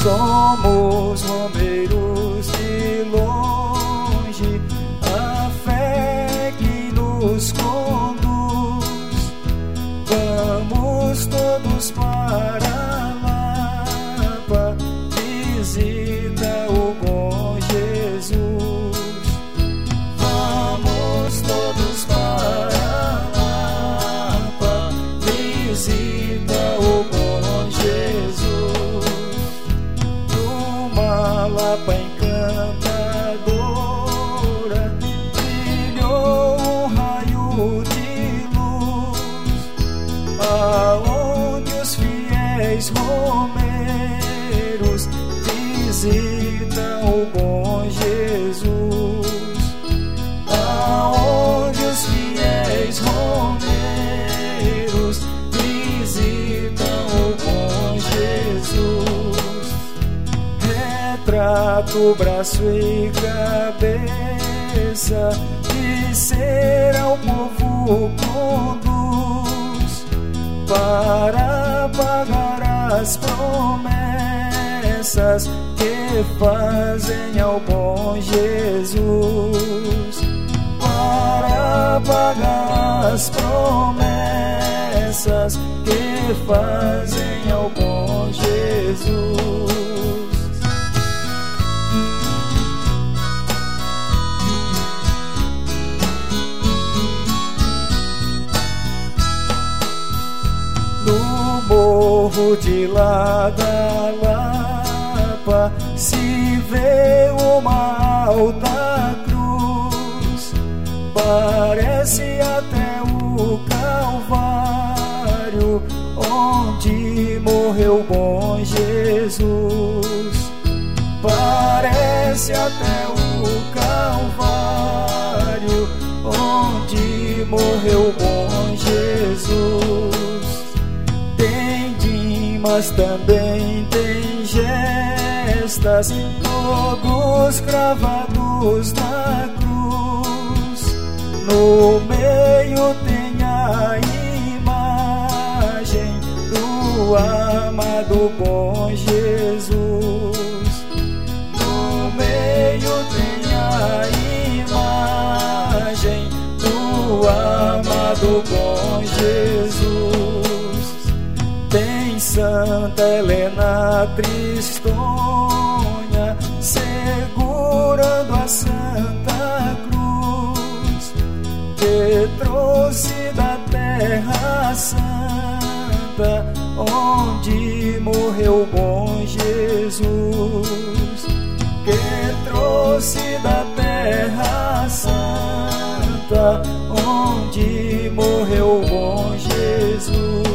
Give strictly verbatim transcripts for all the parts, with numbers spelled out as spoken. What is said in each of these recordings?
Somos romeiros de longe, a fé que nos conduz. Vamos todos para Lapa, visita o bom Jesus. Vamos todos para Lapa, visita o bom Jesus. Numa Lapa encantadora brilhou um raio de luz, aonde os fiéis romeiros visitam o bom Jesus. Aonde os fiéis romeiros visitam o bom Jesus. Retrato, braço e cabeça, de ser ao povo conduz, para pagar as promessas que fazem ao bom Jesus. Para pagar as promessas que fazem ao bom Jesus. No morro de lá da Lapa se vê uma alta cruz, parece até o Calvário, onde morreu bom Jesus. Parece até o Calvário, onde morreu bom Jesus. Mas também tem gestas, todos cravados na cruz. No meio tem a imagem do amado bom Jesus. No meio tem a imagem do amado bom Jesus. Tem Santa Helena Tristonha segurando a Santa Cruz, que trouxe da Terra Santa, onde morreu bom Jesus. Que trouxe da Terra Santa, onde morreu bom Jesus.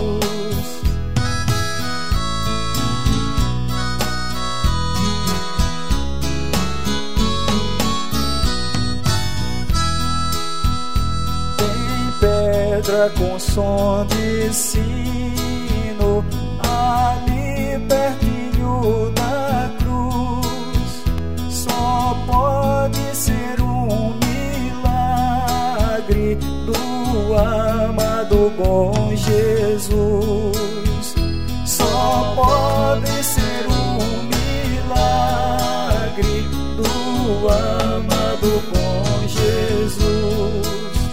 Pedra com som de sino, ali pertinho da cruz, só pode ser um milagre do amado bom Jesus. Só pode ser um milagre do amado bom Jesus.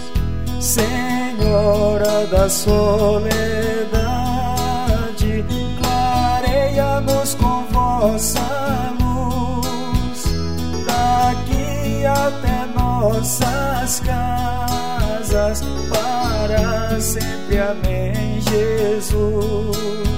Senhora da soledade, clareia-nos com vossa luz, daqui até nossas casas, para sempre. Amém, Jesus.